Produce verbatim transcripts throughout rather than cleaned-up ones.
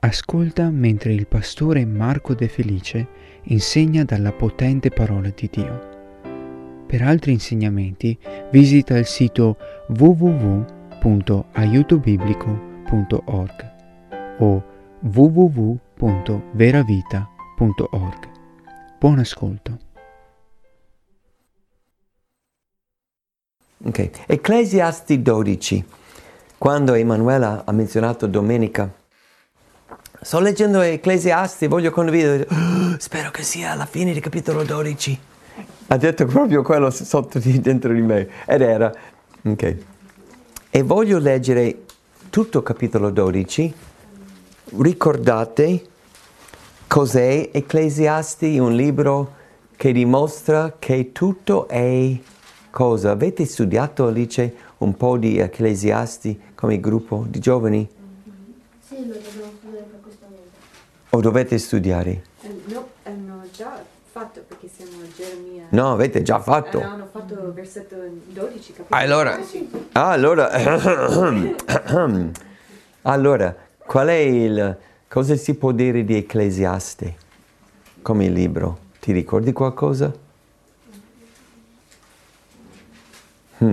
Ascolta mentre il pastore Marco De Felice insegna dalla potente parola di Dio. Per altri insegnamenti visita il sito w w w punto aiuto biblico punto org o w w w punto veravita punto org. Buon ascolto. Ok, Ecclesiasti dodici. Quando Emanuela ha menzionato domenica, sto leggendo Ecclesiasti, voglio condividere, oh, spero che sia alla fine del capitolo dodici. Ha detto proprio quello sotto di dentro di me, ed era, ok. E voglio leggere tutto il capitolo dodici. Ricordate cos'è Ecclesiasti? Un libro che dimostra che tutto è cosa? Avete studiato, Alice, un po' di Ecclesiasti come gruppo di giovani? Sì, lo dobbiamo studiare per questo momento. O dovete studiare? Eh, no, hanno già fatto perché siamo a Geremia. No, avete già fatto. Eh, hanno fatto versetto dodici, capito? Allora, allora, allora, qual è il, cosa si può dire di Ecclesiaste come libro? Ti ricordi qualcosa? Hmm.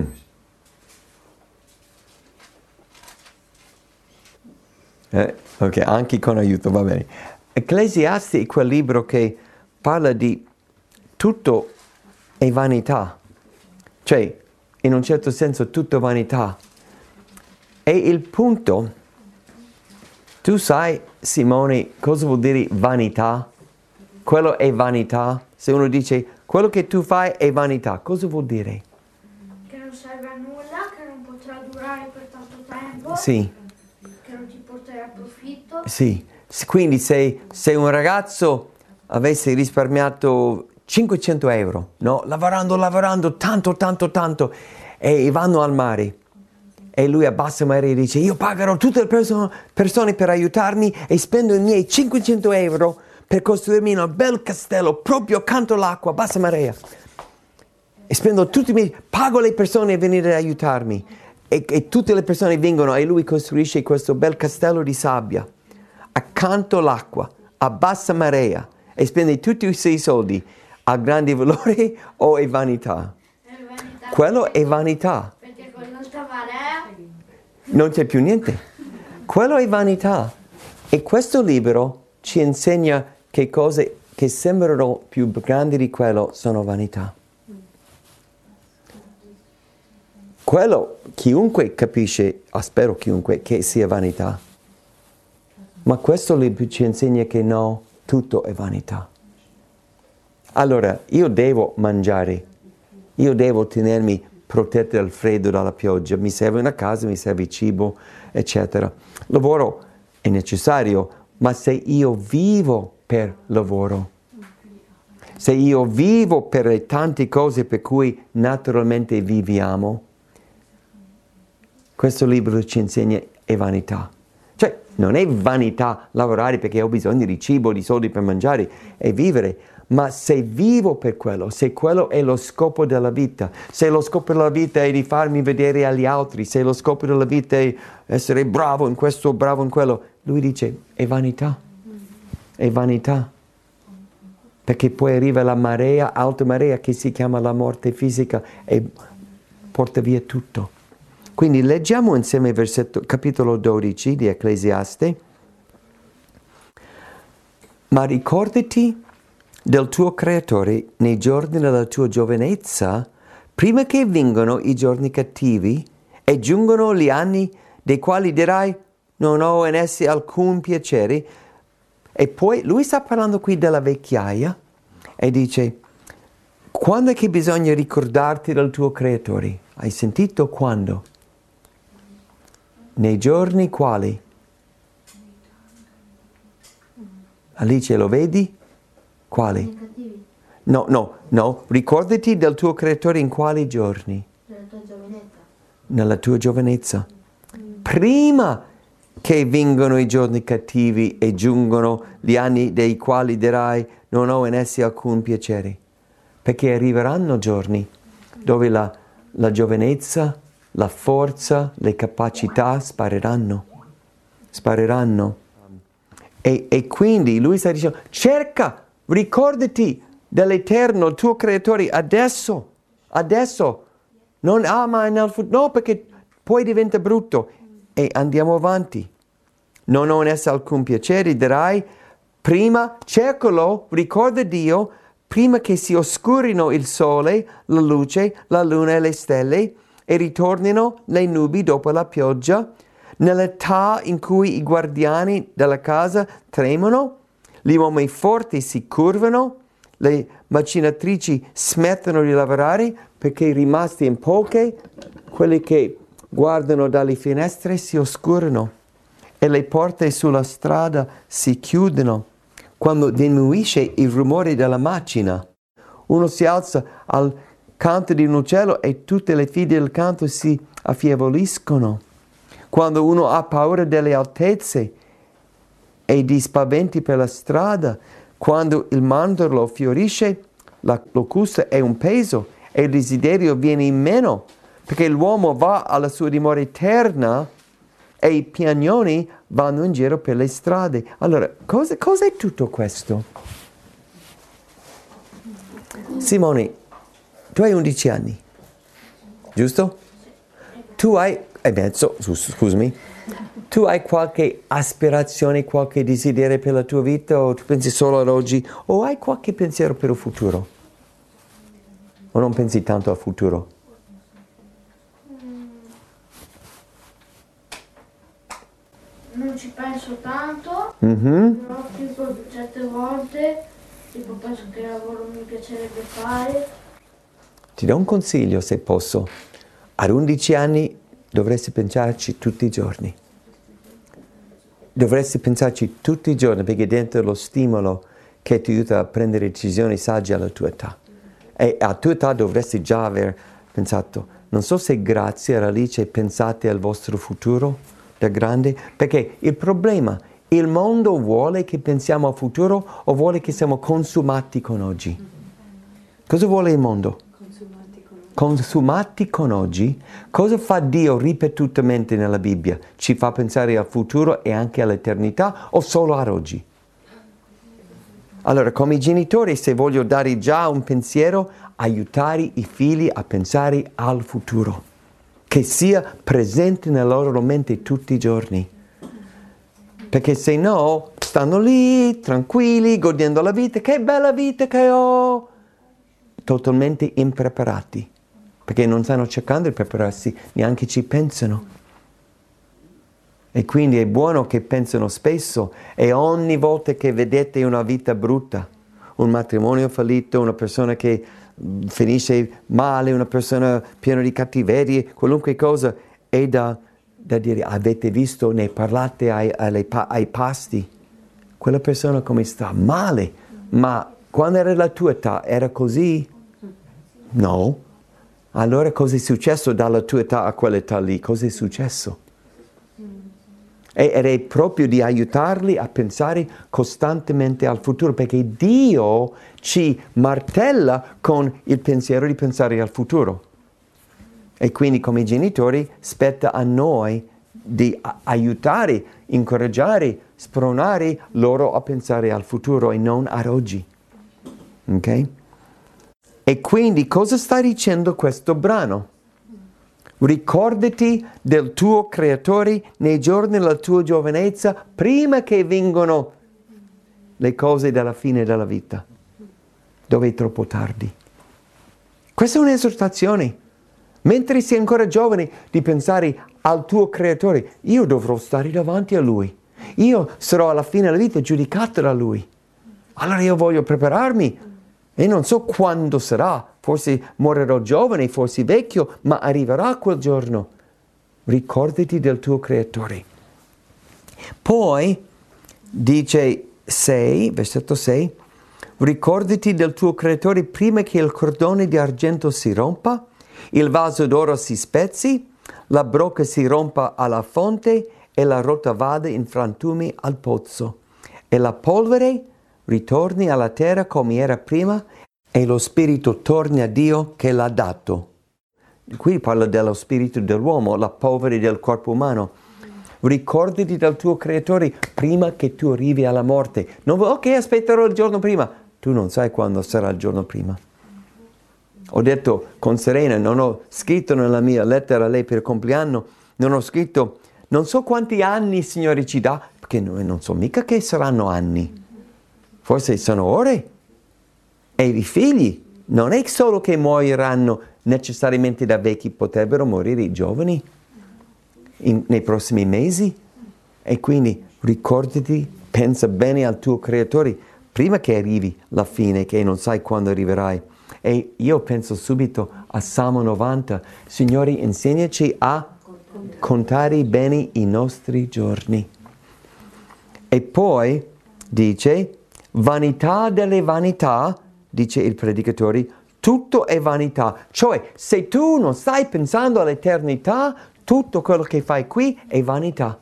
Eh, ok, anche con aiuto, va bene. Ecclesiasti è quel libro che parla di tutto è vanità, cioè in un certo senso tutto vanità. E il punto, tu sai, Simone, cosa vuol dire vanità? Quello è vanità. Se uno dice quello che tu fai è vanità, cosa vuol dire? Che non serve a nulla, che non potrà durare per tanto tempo. Sì. Che non ti porterà profitto. Sì. Quindi se, se un ragazzo avesse risparmiato cinquecento euro, no? Lavorando, lavorando, tanto, tanto, tanto, e vanno al mare, e lui abbassa il mare e dice, io pagherò tutte le perso- persone per aiutarmi e spendo i miei cinquecento euro per costruirmi un bel castello proprio accanto all'acqua, bassa marea. E spendo tutti i miei, pago le persone a venire ad aiutarmi. E, e tutte le persone vengono e lui costruisce questo bel castello di sabbia accanto all'acqua, a bassa marea, e spende tutti i suoi soldi. Ha grande valore o è vanità? È vanità. Quello è vanità. Perché con l'alta marea Non c'è più niente. Quello è vanità. E questo libro ci insegna che cose che sembrano più grandi di quello sono vanità. Quello, chiunque capisce, ah, spero chiunque, che sia vanità. Ma questo libro ci insegna che no, tutto è vanità. Allora, io devo mangiare, io devo tenermi protetto dal freddo, dalla pioggia, mi serve una casa, mi serve cibo, eccetera. Lavoro è necessario, ma se io vivo per lavoro, se io vivo per le tante cose per cui naturalmente viviamo, questo libro ci insegna è vanità. Cioè, non è vanità lavorare perché ho bisogno di cibo, di soldi per mangiare e vivere, ma se vivo per quello, se quello è lo scopo della vita, se lo scopo della vita è di farmi vedere agli altri, se lo scopo della vita è essere bravo in questo, bravo in quello, lui dice è vanità, è vanità. Perché poi arriva la marea, alta marea che si chiama la morte fisica e porta via tutto. Quindi leggiamo insieme il versetto, capitolo dodici di Ecclesiaste. Ma ricordati del tuo creatore nei giorni della tua giovinezza, prima che vengano i giorni cattivi e giungano gli anni dei quali dirai non ho in essi alcun piacere. E poi lui sta parlando qui della vecchiaia e dice quando è che bisogna ricordarti del tuo creatore? Hai sentito quando? Nei giorni quali? Alice, lo vedi? Quali? cattivi No, no, no. Ricordati del tuo creatore in quali giorni? della tua giovinezza. Nella tua giovinezza. Prima che vengono i giorni cattivi e giungono gli anni dei quali dirai non ho in essi alcun piacere. Perché arriveranno giorni dove la, la giovinezza, la forza, le capacità spariranno. Spariranno. E, e quindi lui sta dicendo, cerca, ricordati dell'Eterno, il tuo creatore, adesso, adesso, non ama nel futuro, no, perché poi diventa brutto. E andiamo avanti. Non ho in essa alcun piacere, dirai, prima cercalo, ricorda Dio, prima che si oscurino il sole, la luce, la luna e le stelle, e ritornino le nubi dopo la pioggia, nell'età in cui i guardiani della casa tremano, gli uomini forti si curvano, le macinatrici smettono di lavorare perché rimasti in poche, quelli che guardano dalle finestre si oscurano e le porte sulla strada si chiudono. Quando diminuisce il rumore della macchina, uno si alza al canto di un uccello e tutte le figlie del canto si affievoliscono. Quando uno ha paura delle altezze e di spaventi per la strada, quando il mandorlo fiorisce, la locusta è un peso e il desiderio viene in meno, perché l'uomo va alla sua dimora eterna e i piagnoni vanno in giro per le strade. Allora, cosa, cosa è tutto questo? Simone, tu hai undici anni, giusto? Tu hai, e mezzo, scusami, tu hai qualche aspirazione, qualche desiderio per la tua vita o tu pensi solo ad oggi o hai qualche pensiero per il futuro? O non pensi tanto al futuro? Non ci penso tanto, Mm-hmm. però tipo certe volte tipo penso che lavoro mi piacerebbe fare. Ti do un consiglio se posso. Ad undici anni dovresti pensarci tutti i giorni. Dovresti pensarci tutti i giorni perché dentro lo stimolo che ti aiuta a prendere decisioni sagge alla tua età. E a tua età dovresti già aver pensato, non so se grazie a Alice pensate al vostro futuro da grande, perché il problema, il mondo vuole che pensiamo al futuro o vuole che siamo consumati con oggi? Cosa vuole il mondo? Consumati con oggi. Consumati con oggi? Cosa fa Dio ripetutamente nella Bibbia? Ci fa pensare al futuro e anche all'eternità o solo ad oggi? Allora, come genitori, se voglio dare già un pensiero, aiutare i figli a pensare al futuro, che sia presente nella loro mente tutti i giorni. Perché se no, stanno lì, tranquilli, godendo la vita, che bella vita che ho! Totalmente impreparati, perché non stanno cercando di prepararsi, neanche ci pensano. E quindi è buono che pensano spesso e ogni volta che vedete una vita brutta, un matrimonio fallito, una persona che finisce male, una persona piena di cattiverie, qualunque cosa, è da, da dire, avete visto, ne parlate ai, ai, ai pasti, quella persona come sta? Male, ma quando era la tua età era così? No. Allora cosa è successo dalla tua età a quell'età lì? Cosa è successo? Ed è proprio di aiutarli a pensare costantemente al futuro, perché Dio ci martella con il pensiero di pensare al futuro. E quindi come genitori spetta a noi di aiutare, incoraggiare, spronare loro a pensare al futuro e non ad oggi. Ok? E quindi cosa sta dicendo questo brano? Ricordati del tuo creatore nei giorni della tua giovinezza, prima che vengano le cose della fine della vita, dove è troppo tardi. Questa è un'esortazione. Mentre sei ancora giovane, di pensare al tuo creatore. Io dovrò stare davanti a lui. Io sarò alla fine della vita giudicato da lui. Allora io voglio prepararmi. E non so quando sarà. Forse morirò giovane, forse vecchio, ma arriverà quel giorno. Ricordati del tuo creatore. Poi dice sei, versetto sei, ricordati del tuo creatore prima che il cordone di argento si rompa, il vaso d'oro si spezzi, la brocca si rompa alla fonte e la rotta vada in frantumi al pozzo. E la polvere ritorni alla terra come era prima e lo spirito torni a Dio che l'ha dato. Qui parla dello spirito dell'uomo, la polvere del corpo umano. ricordati del tuo creatore prima che tu arrivi alla morte. Non, ok, aspetterò il giorno prima. Tu non sai quando sarà il giorno prima. Ho detto con Serena, non ho scritto nella mia lettera a lei per il compleanno, non ho scritto, non so quanti anni il Signore ci dà, perché noi non so mica che saranno anni. Forse sono ore. E i figli non è solo che moriranno necessariamente da vecchi, potrebbero morire i giovani in, nei prossimi mesi. E quindi ricordati, pensa bene al tuo creatore prima che arrivi la fine, che non sai quando arriverai. E io penso subito a Salmo novanta, Signore, insegnaci a contare bene i nostri giorni. E poi dice, vanità delle vanità, dice il predicatore, tutto è vanità. Cioè, se tu non stai pensando all'eternità, tutto quello che fai qui è vanità.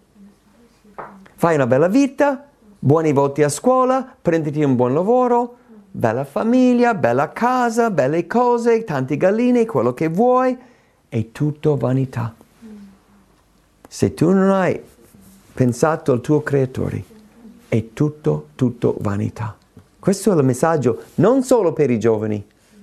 Fai una bella vita, buoni voti a scuola, prenditi un buon lavoro, bella famiglia, bella casa, belle cose, tante galline, quello che vuoi, è tutto vanità. Se tu non hai pensato al tuo creatore, è tutto, tutto vanità. Questo è il messaggio non solo per i giovani,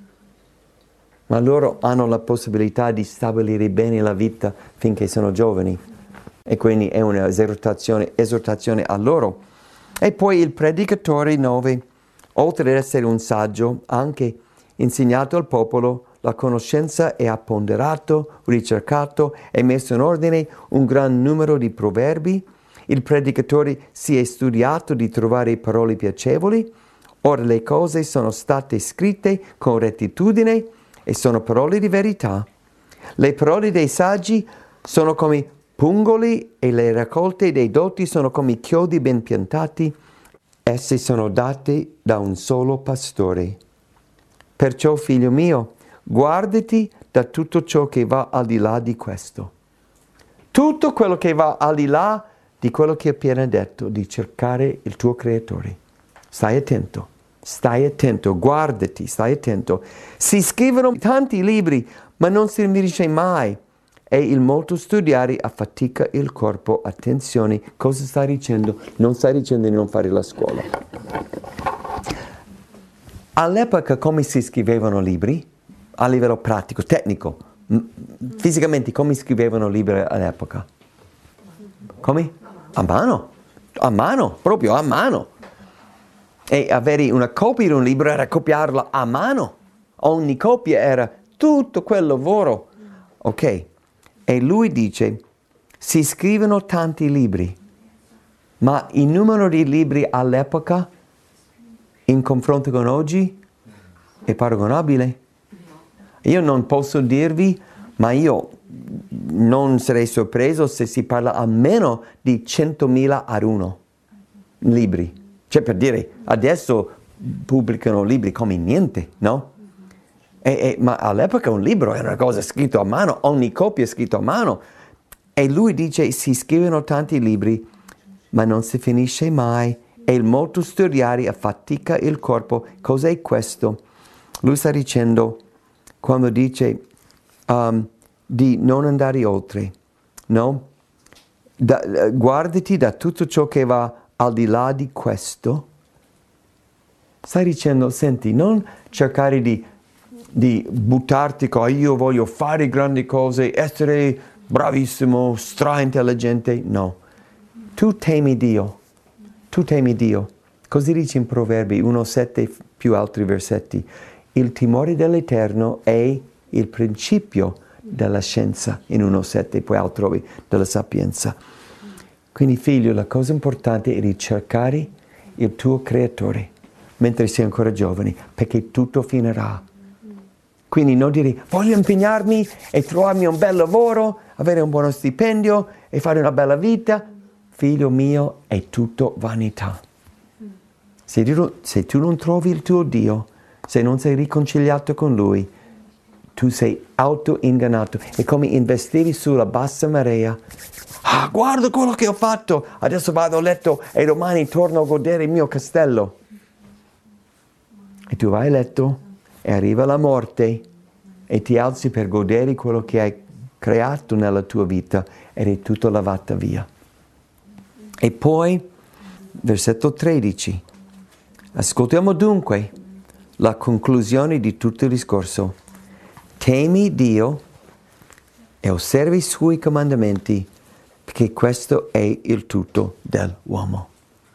ma loro hanno la possibilità di stabilire bene la vita finché sono giovani. E quindi è un'esortazione esortazione a loro. E poi il predicatore nove, oltre ad essere un saggio, ha anche insegnato al popolo la conoscenza e ha ponderato, ricercato e messo in ordine un gran numero di proverbi. Il predicatore si è studiato di trovare parole piacevoli. Ora le cose sono state scritte con rettitudine e sono parole di verità. Le parole dei saggi sono come pungoli e le raccolte dei dotti sono come chiodi ben piantati. Esse sono date da un solo pastore. Perciò, figlio mio, guardati da tutto ciò che va al di là di questo. Tutto quello che va al di là di quello che ho appena detto, di cercare il tuo creatore. Stai attento, stai attento, guardati, stai attento. Si scrivono tanti libri, ma non si finisce mai. E il molto studiare affatica il corpo. Attenzione, cosa stai dicendo? Non stai dicendo di non fare la scuola. All'epoca come si scrivevano libri? A livello pratico, tecnico, fisicamente come scrivevano libri all'epoca? Come? A mano, a mano, proprio a mano. E avere una copia di un libro era copiarla a mano. Ogni copia era tutto quel lavoro. Ok, e lui dice, si scrivono tanti libri, ma il numero di libri all'epoca, in confronto con oggi, è paragonabile. Io non posso dirvi, ma io non sarei sorpreso se si parla almeno di centomila ad uno libri. Cioè, per dire, adesso pubblicano libri come niente, no? E, e, ma all'epoca un libro era una cosa scritta a mano, ogni copia è scritta a mano. E lui dice, si scrivono tanti libri, ma non si finisce mai. E il molto studiare affatica il corpo. Cos'è questo? Lui sta dicendo, quando dice um, di non andare oltre, no? Da, uh, guardati da tutto ciò che va al di là di questo. Stai dicendo, senti, non cercare di, di buttarti con io voglio fare grandi cose, essere bravissimo, stra-intelligente. No, tu temi Dio, tu temi Dio. Così dice in Proverbi uno sette più altri versetti. Il timore dell'Eterno è il principio della scienza, in uno sette, poi altrove della sapienza. Quindi figlio, la cosa importante è ricercare il tuo creatore mentre sei ancora giovane, perché tutto finirà. Quindi non dire, voglio impegnarmi e trovarmi un bel lavoro, avere un buono stipendio e fare una bella vita. Figlio mio, è tutto vanità. Se tu, se tu non trovi il tuo Dio, se non sei riconciliato con Lui, tu sei auto-ingannato. È come investire sulla bassa marea. Ah, guarda quello che ho fatto! Adesso vado a letto e domani torno a godere il mio castello. E tu vai a letto e arriva la morte e ti alzi per godere quello che hai creato nella tua vita ed è tutto lavato via. E poi, versetto tredici, ascoltiamo dunque la conclusione di tutto il discorso. Temi Dio e osservi i suoi comandamenti, perché questo è il tutto dell'uomo.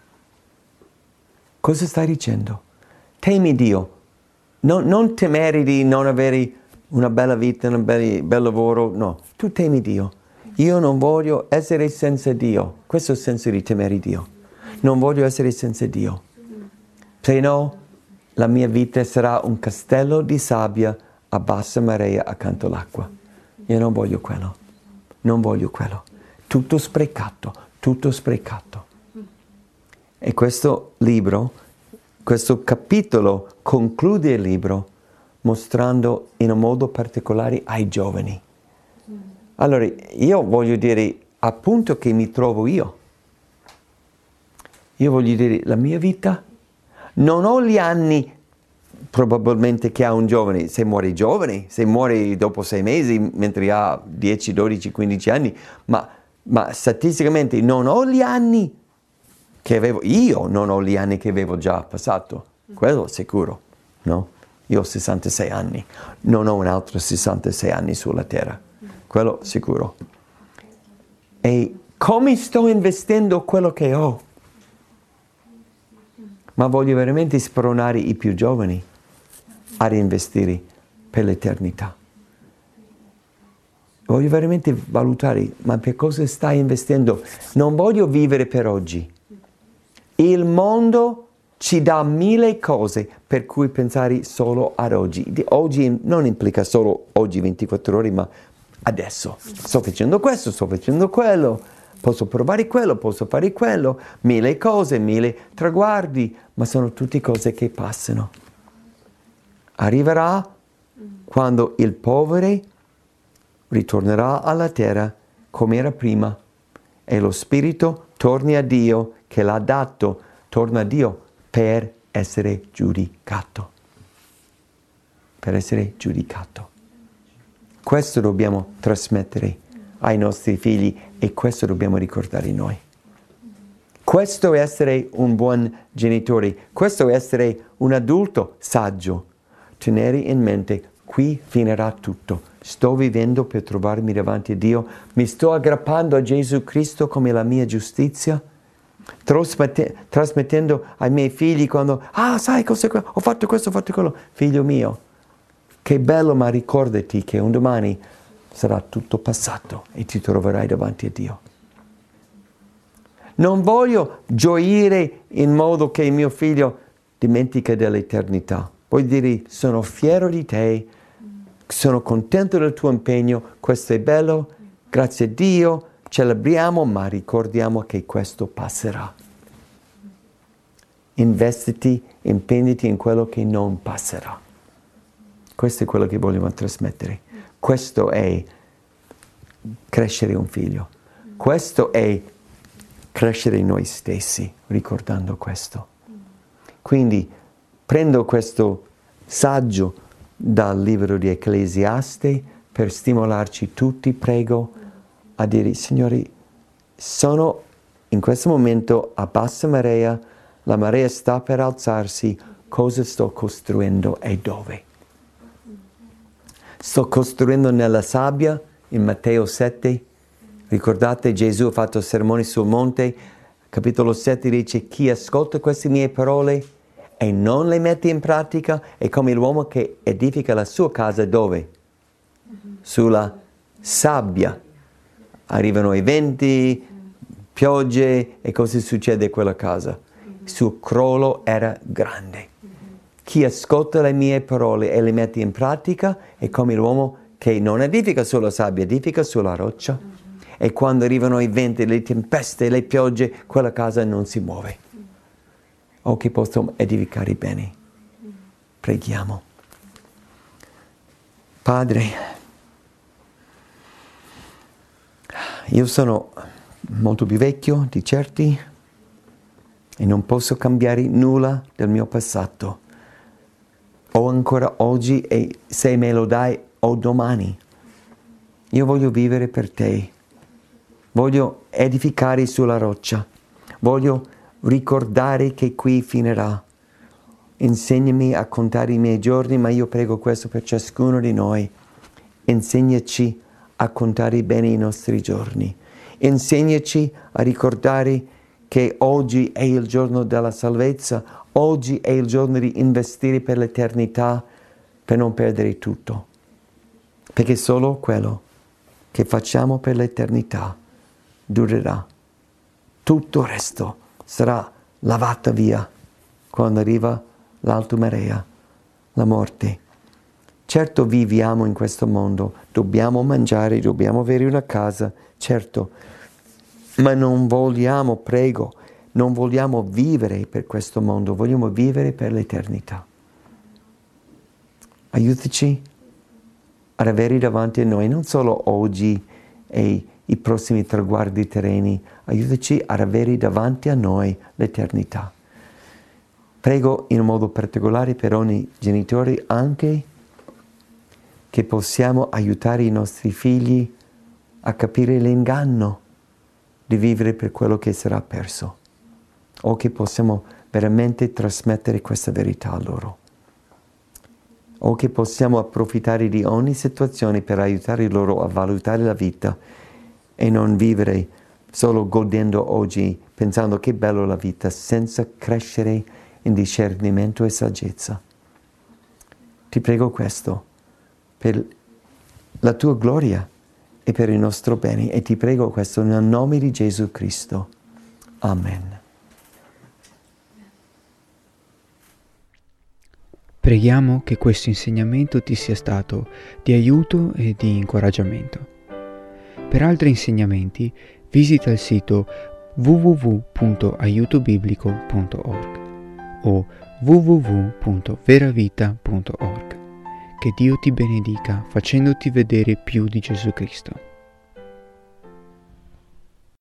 Cosa stai dicendo? Temi Dio. Non, non temere di non avere una bella vita, un bel, bel lavoro, no. Tu temi Dio. Io non voglio essere senza Dio. Questo è il senso di temere Dio. Non voglio essere senza Dio. Se no, la mia vita sarà un castello di sabbia a bassa marea accanto all'acqua. Io non voglio quello. Non voglio quello. Tutto sprecato, tutto sprecato. E questo libro, questo capitolo conclude il libro mostrando in un modo particolare ai giovani. Allora, io voglio dire, appunto che mi trovo io. Io voglio dire, la mia vita, non ho gli anni probabilmente che ha un giovane. Se muore giovane, se muore dopo sei mesi, mentre ha dieci, dodici, quindici anni, ma, ma statisticamente non ho gli anni che avevo, io non ho gli anni che avevo già passato, quello sicuro, no? Io ho sessantasei anni, non ho un altro sessantasei anni sulla terra, quello sicuro. E come sto investendo quello che ho? Ma voglio veramente spronare i più giovani ad investire per l'eternità. Voglio veramente valutare, ma per cosa stai investendo? Non voglio vivere per oggi. Il mondo ci dà mille cose per cui pensare solo ad oggi. Oggi non implica solo oggi ventiquattro ore, ma adesso. Sto facendo questo, sto facendo quello, posso provare quello, posso fare quello, mille cose, mille traguardi, ma sono tutte cose che passano. Arriverà quando il povero ritornerà alla terra come era prima e lo spirito torni a Dio che l'ha dato, torna a Dio per essere giudicato. Per essere giudicato. Questo dobbiamo trasmettere ai nostri figli e questo dobbiamo ricordare noi. Questo è essere un buon genitore, questo è essere un adulto saggio. Tenere in mente, qui finirà tutto. Sto vivendo per trovarmi davanti a Dio, mi sto aggrappando a Gesù Cristo come la mia giustizia, trasmettendo ai miei figli quando, ah sai cosa, ho fatto questo, ho fatto quello. Figlio mio, che bello, ma ricordati che un domani sarà tutto passato e ti troverai davanti a Dio. Non voglio gioire in modo che il mio figlio dimentica dell'eternità. Voglio dire, sono fiero di te, sono contento del tuo impegno, questo è bello, grazie a Dio, celebriamo, ma ricordiamo che questo passerà. Investiti, impegnati in quello che non passerà. Questo è quello che vogliamo trasmettere. Questo è crescere un figlio. Questo è crescere noi stessi, ricordando questo. Quindi prendo questo saggio dal libro di Ecclesiaste per stimolarci tutti, prego, a dire, Signore, sono in questo momento a bassa marea, la marea sta per alzarsi, cosa sto costruendo e dove? Sto costruendo nella sabbia, in Matteo sette, ricordate Gesù ha fatto sermoni sul monte, capitolo sette dice, chi ascolta queste mie parole e non le mette in pratica è come l'uomo che edifica la sua casa dove? Sulla sabbia. Arrivano i venti, piogge e cosa succede a quella casa? Il suo crollo era grande. Chi ascolta le mie parole e le mette in pratica è come l'uomo che non edifica sulla sabbia, edifica sulla roccia. E quando arrivano i venti, le tempeste, le piogge, quella casa non si muove. O che possiamo edificare bene. Preghiamo. Padre, io sono molto più vecchio di certi e non posso cambiare nulla del mio passato. Ho ancora oggi e se me lo dai ho domani. Io voglio vivere per te. Voglio edificare sulla roccia. Voglio ricordare che qui finirà. Insegnami a contare i miei giorni, ma io prego questo per ciascuno di noi. Insegnaci a contare bene i nostri giorni. Insegnaci a ricordare che oggi è il giorno della salvezza, oggi è il giorno di investire per l'eternità, per non perdere tutto. Perché solo quello che facciamo per l'eternità durerà. Tutto il resto sarà lavato via quando arriva l'alta marea, la morte. Certo viviamo in questo mondo, dobbiamo mangiare, dobbiamo avere una casa, certo, ma non vogliamo, prego, non vogliamo vivere per questo mondo, vogliamo vivere per l'eternità. Aiutaci ad avere davanti a noi non solo oggi e i prossimi traguardi terreni, aiutaci ad avere davanti a noi l'eternità. Prego in modo particolare per ogni genitore anche che possiamo aiutare i nostri figli a capire l'inganno di vivere per quello che sarà perso, o che possiamo veramente trasmettere questa verità a loro, o che possiamo approfittare di ogni situazione per aiutare loro a valutare la vita e non vivere solo godendo oggi, pensando che bello la vita, senza crescere in discernimento e saggezza. Ti prego questo per la tua gloria e per il nostro bene, e ti prego questo nel nome di Gesù Cristo. Amen. Preghiamo che questo insegnamento ti sia stato di aiuto e di incoraggiamento. Per altri insegnamenti visita il sito w w w punto aiuto biblico punto org o w w w punto veravita punto org. Che Dio ti benedica facendoti vedere più di Gesù Cristo.